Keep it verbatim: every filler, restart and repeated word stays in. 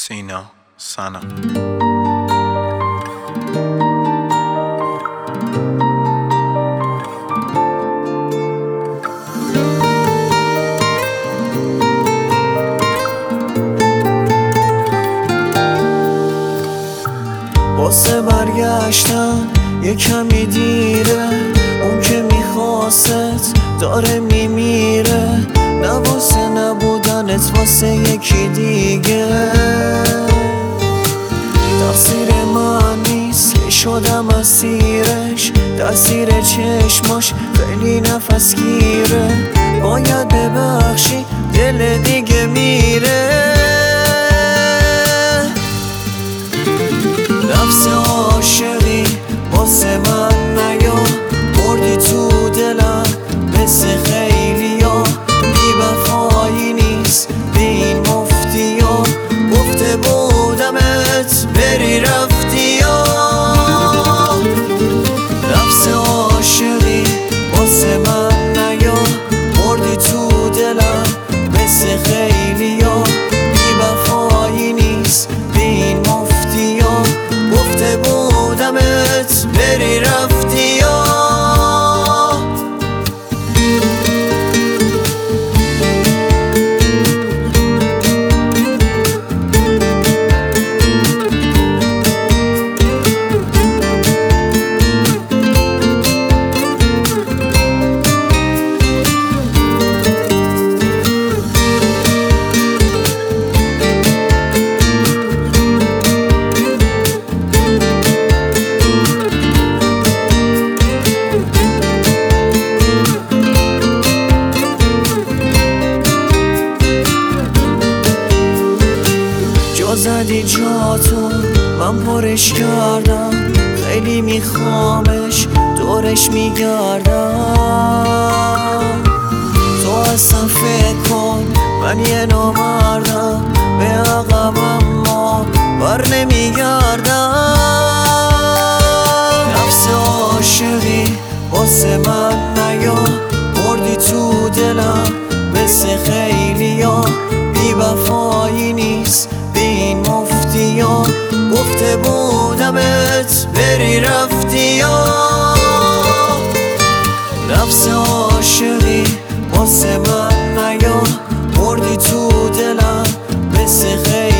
سینا سنا واسه برگشتن یه کمی دیره، اون که میخواست داره میمیره. نه واسه نبودنت، واسه یکی دیگه. تقصیر من نیست که شدم اسیرش، تاثیر چشماش خیلی نفس گیره. باید ببخشی، دل دیگه میره. نفس عاشقی واسه من نیا، بردی تو دلم مثل خیلیا. بی وفایی نیست به این مفتیا، گفته بودمت بری رفتیا. نفس عاشقی واسه من نیا، بردی تو دلم مثل خیلیا. بی وفایی نیست به این مفتیا، گفته بودمت بری رفتیا. زدی جاتو من پرش کردم، خیلی میخوامش دورش میگردم. تو اصلا فکر کن من یه نامردم، به عقب اما بر نمیگردم. نفس عاشقی واسه من نیا، بردی تو دلم مثل خیلیا. بی وفایی نیست به این مفتیا، گفته بودمت بری رفتیا. نفس عاشقی واسه من نیا، بردی تو دلم مثل خیلیا.